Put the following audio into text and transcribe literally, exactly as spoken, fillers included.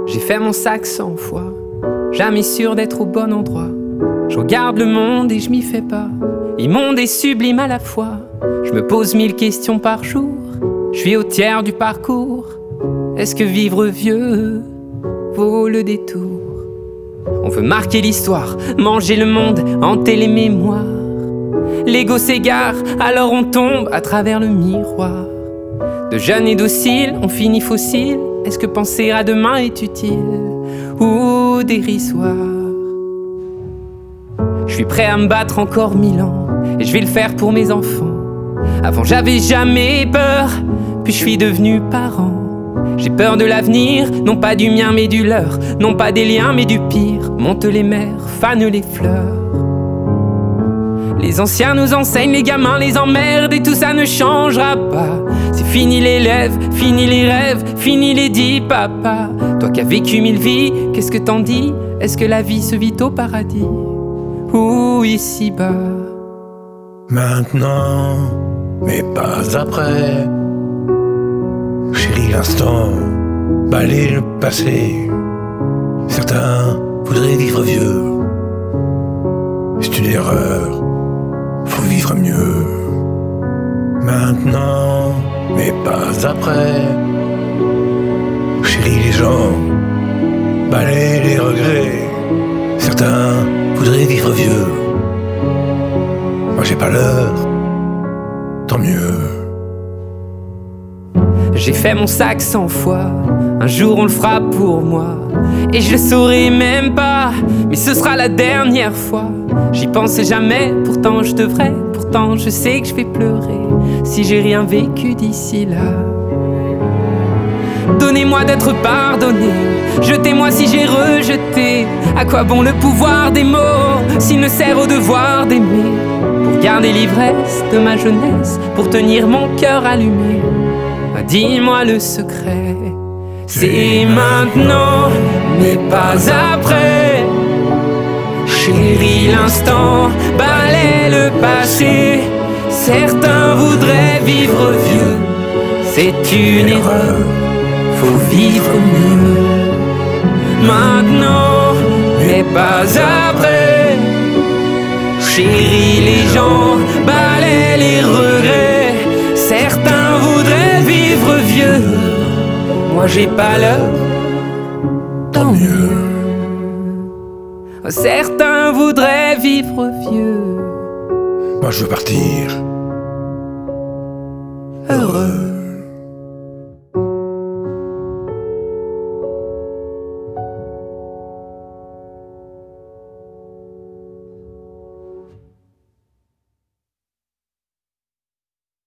J'ai fait mon sac cent fois, jamais sûr d'être au bon endroit. Je regarde le monde et je m'y fais pas, immonde et sublime à la fois. Je me pose mille questions par jour, je suis au tiers du parcours. Est-ce que vivre vieux vaut le détour? On veut marquer l'histoire, manger le monde, hanter les mémoires. L'ego s'égare, alors on tombe à travers le miroir. De jeunes et dociles, on finit fossile. Est-ce que penser à demain est utile ou dérisoire? Je suis prêt à me battre encore mille ans, et je vais le faire pour mes enfants. Avant j'avais jamais peur, puis je suis devenu parent. J'ai peur de l'avenir, non pas du mien mais du leur. Non pas des liens mais du pire. Monte les mers, fanent les fleurs. Les anciens nous enseignent, les gamins les emmerdent, et tout ça ne changera pas. C'est fini l'élève, fini les rêves, fini les dix papas. Toi qui as vécu mille vies, qu'est-ce que t'en dis? Est-ce que la vie se vit au paradis ou ici-bas? Maintenant, mais pas après. Chérie, l'instant, balayer le passé. Certains voudraient vivre vieux. C'est une erreur, faut vivre mieux. Maintenant, mais pas après. Chérie, les gens, balayer les regrets. Certains voudraient vivre vieux. Moi j'ai pas l'heure, tant mieux. J'ai fait mon sac cent fois, un jour on le fera pour moi. Et je le saurai même pas, mais ce sera la dernière fois. J'y pensais jamais, pourtant je devrais. Pourtant je sais que je vais pleurer si j'ai rien vécu d'ici là. Donnez-moi d'être pardonné, jetez-moi si j'ai rejeté. À quoi bon le pouvoir des mots s'il ne sert au devoir d'aimer? Pour garder l'ivresse de ma jeunesse, pour tenir mon cœur allumé. Dis-moi le secret, c'est maintenant, mais pas après. Chérie, l'instant balaie le passé. Certains voudraient vivre vieux, c'est une erreur, faut vivre mieux. Maintenant, mais pas après. Chérie, les gens balaient les regrets. Certains voudraient vivre vieux, moi j'ai pas l'heure, tant mieux. Certains voudraient vivre vieux, moi je veux partir heureux.